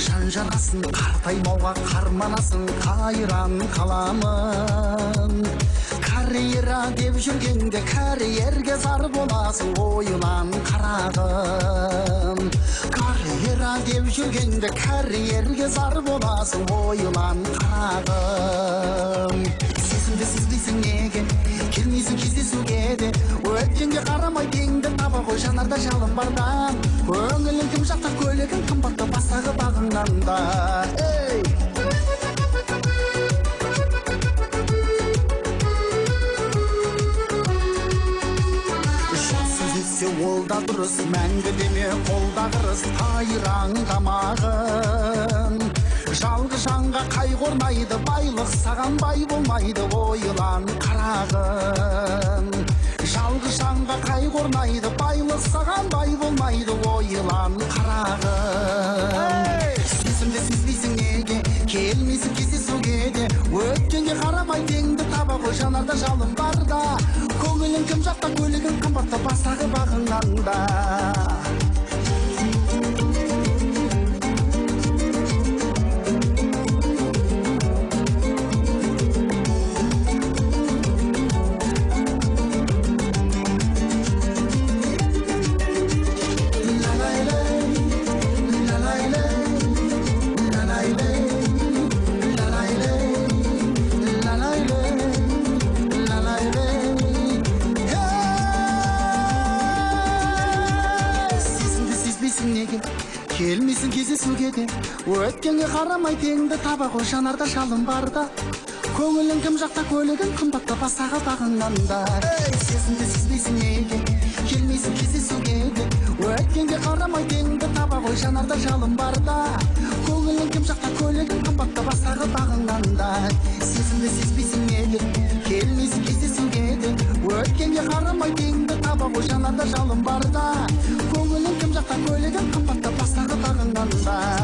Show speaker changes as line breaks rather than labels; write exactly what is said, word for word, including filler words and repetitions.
жан жарасын қартаймауға қарманасың қайран қаламын. Карьера деп жүргенде карьерге зар боласың, ойлан қарағым. Карьера деп жүргенде карьерге зар боласың, ойлан қарағым. Сезімді сезбейсің неге, келмейсің кездесуге де, өткенге қарамай теңді таба ғой жанарда жалын барда. Көңілің кім жақта, көлігің қымбатты бастағы бағыңнан да. Ей! Ол да дұрыс, мәңгі деме қолда қырыс, қайраң тамағын. Жалғыз жанға қайғы орнайды, байлық саған бай болмайды, ойлан қарағым. Жалғыз жанға қайғы орнайды, байлық саған бай болмайды, ойлан қарағым. Сезімді сезбейсің неге, келмейсің кездесуге де, өткенге қарамай теңді таба ғой жанарда жалын барда. Көңілің кім жақта, көлігің қымбатты бастағы бағыңнан да. Келмейсің кездесуге де, өткенге қарамай теңді таба ғой жанарда жалын барда. Көңілің кім жақта, көлігің қымбатты бастағы бағыңнан да. Сезімді сезбейсің неге, келмейсің кездесуге де, өткенге қарамай теңді таба ғой жанарда жалын барда. Көңілің кім жақта, көлігің қымбатты бастағы бағыңнан да. Сезімді сезбейсің неге, келмейсің кездесуге де, өткенге қарамай теңді таба ғой жанарда жалын барда. Көңілің кім жақта, көлігің қымбатты бастағы бағыңнан да.